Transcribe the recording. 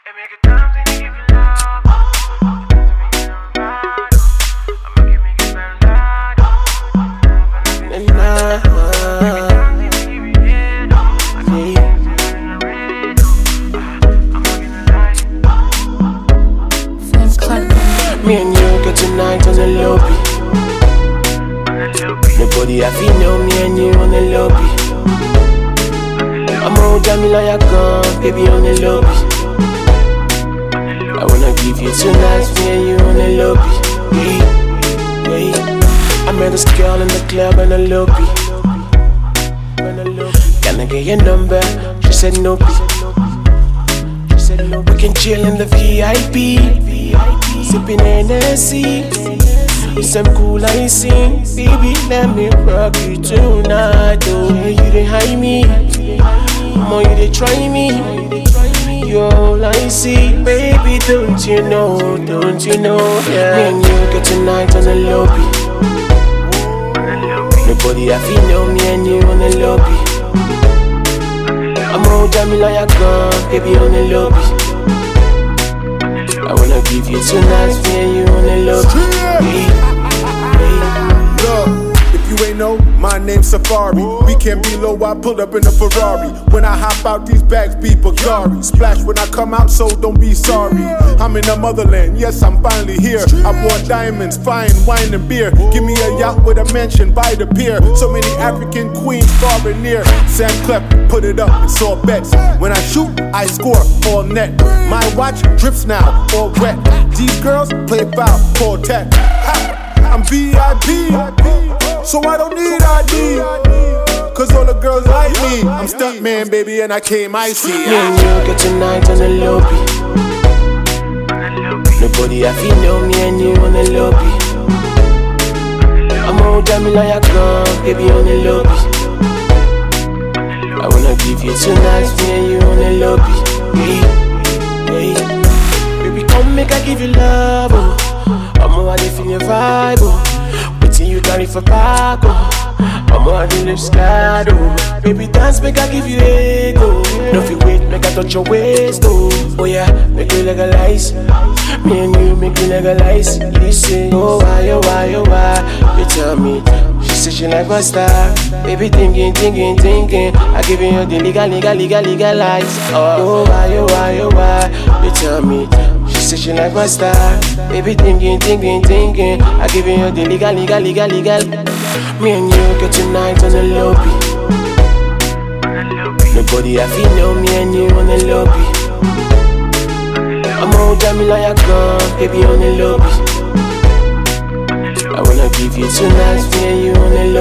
Me and you get tonight on the lobby. Nobody I feel know me and you on the lobby. I'm all Jamila, you're gone, baby on the lobby. I wanna give you tonight, me and you on the lobby. Wait. I met this girl in the club on the lobby. Can I get your number? She said no. We can chill in the VIP, sipping Hennessy, with some cool icing. Baby, let me rock you tonight. Oh, yeah, you dey hide me, more you dey try me. You're all I see, baby. Don't you know? Yeah. Me and you get tonight on the lobby. Nobody I feel know me and you on the lobby. I'm all Jamila, you're gone, baby on the lobby. I wanna give you tonight, me and you on the lobby. Look, if you ain't know, my name's Safari. We can't be low, I pull up in a Ferrari. When I hop out, these bags be Pagari. Splash when I come out, so don't be sorry. I'm in the motherland, yes, I'm finally here. I bought diamonds, fine wine and beer. Give me a yacht with a mansion by the pier. So many African queens far and near. Sam Clef, put it up, it's all bets. When I shoot, I score, all net. My watch drips now, all wet. These girls play foul, call tech. I'm VIP, so I don't need ID. Cause all the girls like me. I'm stunt man, baby, and I came icy. Me and you get tonight on the lobby. Nobody I feel know me and you on the lobby. I'm all Jamila, you're gone, baby on the lobby. I wanna give you tonight, me and you on the lobby. Baby, come make I give you love, oh. I'm all I feel your vibe, oh. Waiting you carry for back, oh. I'm on the lips scared, oh. Baby, dance, make I give you ego. No feel wait, make I touch your waist, oh. Oh yeah, make me legalize. Me and you make me legalize. Listen, oh why? You tell me. She said she like my style. Baby, thinking. I give you the legalize. Oh why? You tell me. She said she like my style. Baby, thinking. I give you the legal. Me and you get tonight on the lobby. Nobody I feel know me and you on the lobby. I'm all Jamila, you're gone, baby on the lobby. I wanna give you tonight, me and you on the lobby.